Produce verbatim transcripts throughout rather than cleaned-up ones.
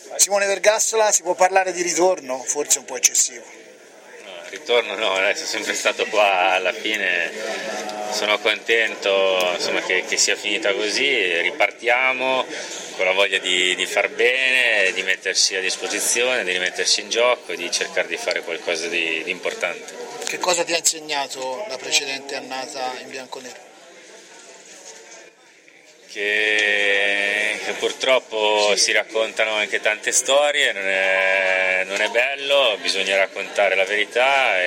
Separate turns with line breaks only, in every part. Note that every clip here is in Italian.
Simone Vergassola, si può parlare di ritorno? Forse un po' eccessivo.
No, ritorno no, sono sempre stato qua, alla fine sono contento insomma, che, che sia finita così, ripartiamo con la voglia di, di far bene, di mettersi a disposizione, di rimettersi in gioco e di cercare di fare qualcosa di, di importante.
Che cosa ti ha insegnato la precedente annata in bianconero?
Che, che purtroppo si raccontano anche tante storie, non è, non è bello, bisogna raccontare la verità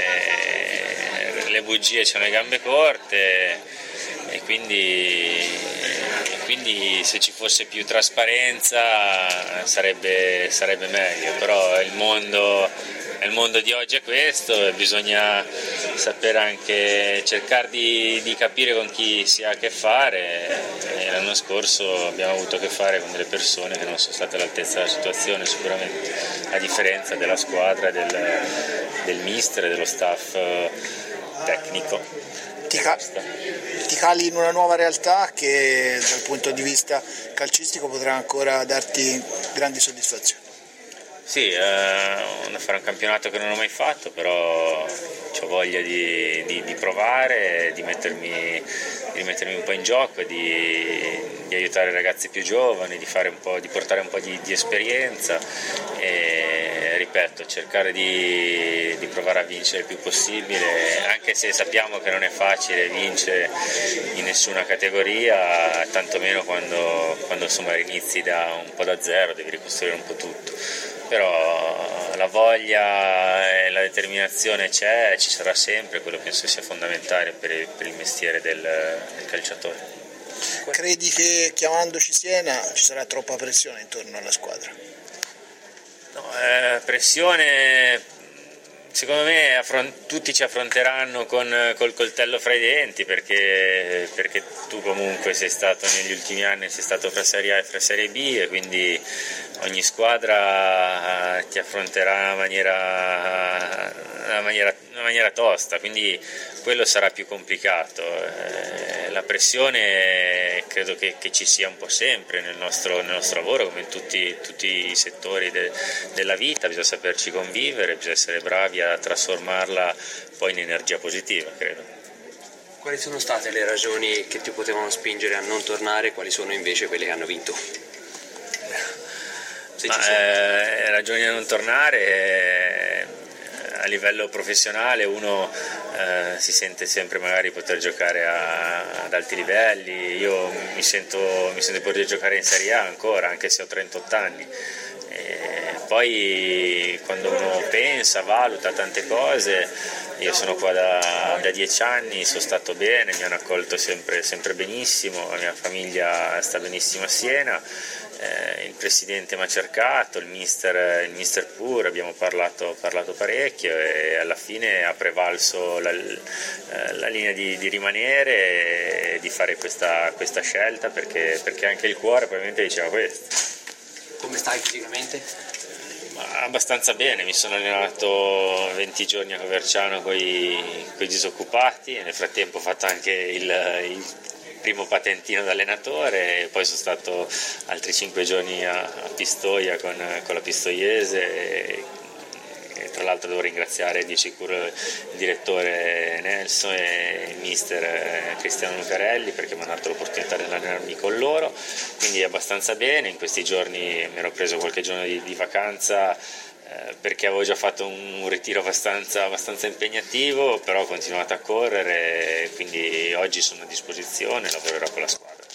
e le bugie c'hanno le gambe corte e quindi, e quindi se ci fosse più trasparenza sarebbe, sarebbe meglio, però il mondo... Il mondo di oggi è questo e bisogna sapere anche cercare di, di capire con chi si ha a che fare. E l'anno scorso abbiamo avuto a che fare con delle persone che non sono state all'altezza della situazione sicuramente, a differenza della squadra, del, del mister e dello staff tecnico.
Ti, ca- ti cali in una nuova realtà che dal punto di vista calcistico potrà ancora darti grandi soddisfazioni.
Sì, eh, a fare un campionato che non ho mai fatto, però ho voglia di, di, di provare, di mettermi, di mettermi un po' in gioco, di, di aiutare i ragazzi più giovani, di, fare un po', di portare un po' di, di esperienza e, ripeto, cercare di, di provare a vincere il più possibile, anche se sappiamo che non è facile vincere in nessuna categoria, tantomeno quando, quando insomma, inizi da un po' da zero, devi ricostruire un po' tutto. Però la voglia e la determinazione c'è, ci sarà sempre, quello penso sia fondamentale per il, per il mestiere del, del calciatore.
Credi che chiamandoci Siena ci sarà troppa pressione intorno alla squadra?
No, eh, pressione... Secondo me affront- tutti ci affronteranno con col coltello fra i denti perché, perché tu comunque sei stato negli ultimi anni sei stato fra Serie A e fra Serie B e quindi ogni squadra ti affronterà in una maniera, una maniera, una maniera tosta, quindi quello sarà più complicato. Eh, la pressione credo che, che ci sia un po' sempre nel nostro, nel nostro lavoro come in tutti, tutti i settori de, della vita, bisogna saperci convivere, bisogna essere bravi a trasformarla poi in energia positiva, credo.
Quali sono state le ragioni che ti potevano spingere a non tornare, quali sono invece quelle che hanno vinto?
Se Ma, eh, ragioni a non tornare eh, a livello professionale uno eh, si sente sempre magari poter giocare a, ad alti livelli, io mi sento, mi sento di poter giocare in Serie A ancora anche se ho trentotto anni. E poi quando uno pensa, valuta tante cose, io sono qua da, da dieci anni, sono stato bene, mi hanno accolto sempre, sempre benissimo, la mia famiglia sta benissimo a Siena, eh, il presidente mi ha cercato, il mister, il mister pure, abbiamo parlato, parlato parecchio e alla fine ha prevalso la, la linea di, di rimanere e di fare questa, questa scelta perché, perché anche il cuore probabilmente diceva questo.
Come stai fisicamente?
Ma abbastanza bene, mi sono allenato venti giorni a Coverciano con i disoccupati e nel frattempo ho fatto anche il, il primo patentino da allenatore e poi sono stato altri cinque giorni a, a Pistoia con, con la Pistoiese e, e tra l'altro devo ringraziare di sicuro il direttore Nelson e il mister Cristiano Lucarelli perché mi hanno dato l'opportunità di allenarmi con loro, quindi abbastanza bene. In questi giorni mi ero preso qualche giorno di, di vacanza eh, perché avevo già fatto un, un ritiro abbastanza, abbastanza impegnativo, però ho continuato a correre, quindi oggi sono a disposizione e lavorerò con la squadra.